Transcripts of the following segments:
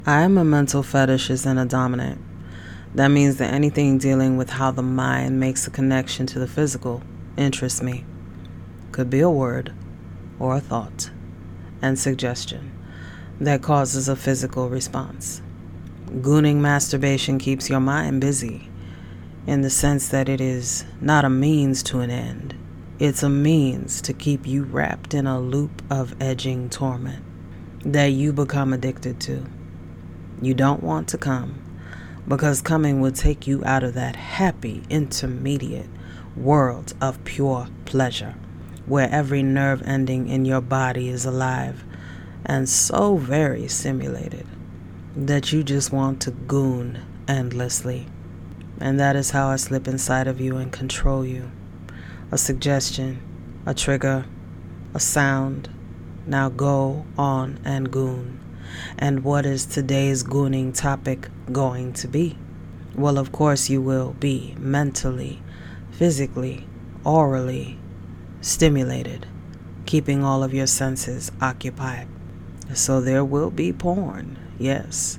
I am a mental fetishist and a dominant. That means that anything dealing with how the mind makes a connection to the physical interests me. Could be a word or a thought and suggestion that causes a physical response. Gooning masturbation keeps your mind busy in the sense that it is not a means to an end. It's a means to keep you wrapped in a loop of edging torment that you become addicted to. You don't want to come because coming would take you out of that happy, intermediate world of pure pleasure where every nerve ending in your body is alive and so very stimulated that you just want to goon endlessly. And that is how I slip inside of you and control you. A suggestion, a trigger, a sound. Now go on and goon. And what is today's gooning topic going to be? Well, of course you will be mentally, physically, orally stimulated, keeping all of your senses occupied. So there will be porn, yes,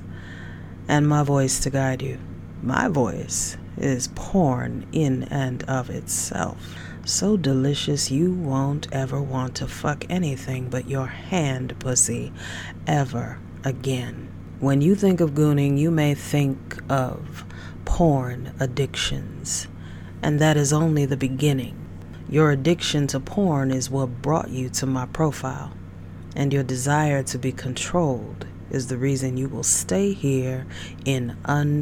and my voice to guide you. My voice is porn in and of itself. So delicious you won't ever want to fuck anything but your hand pussy ever again. When you think of gooning, you may think of porn addictions, and that is only the beginning. Your addiction to porn is what brought you to my profile, and your desire to be controlled is the reason you will stay here in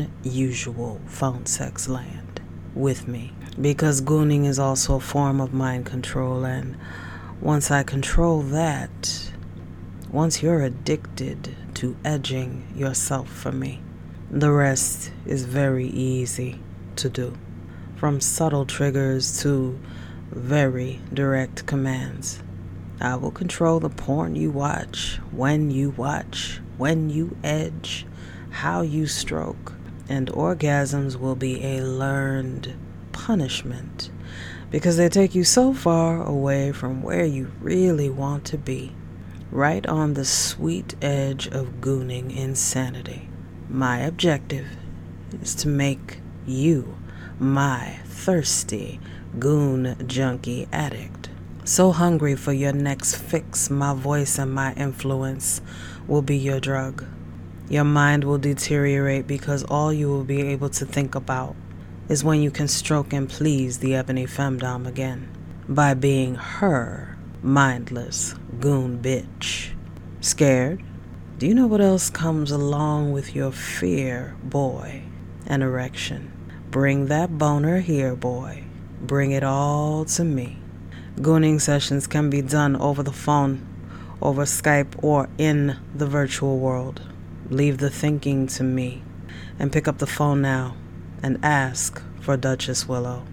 unusual phone sex land with me. Because gooning is also a form of mind control, and once I control that, once you're addicted to edging yourself from me, the rest is very easy to do. From subtle triggers to very direct commands. I will control the porn you watch, when you edge, how you stroke, and orgasms will be a learned punishment because they take you so far away from where you really want to be, right on the sweet edge of gooning insanity. My objective is to make you my thirsty goon junkie addict. So hungry for your next fix, my voice and my influence will be your drug. Your mind will deteriorate because all you will be able to think about is when you can stroke and please the ebony femdom again by being her mindless goon bitch. Scared? Do you know what else comes along with your fear, boy? An erection. Bring that boner here, boy. Bring it all to me. Gooning sessions can be done over the phone, over Skype, or in the virtual world. Leave the thinking to me and pick up the phone now and ask for Duchess Willow.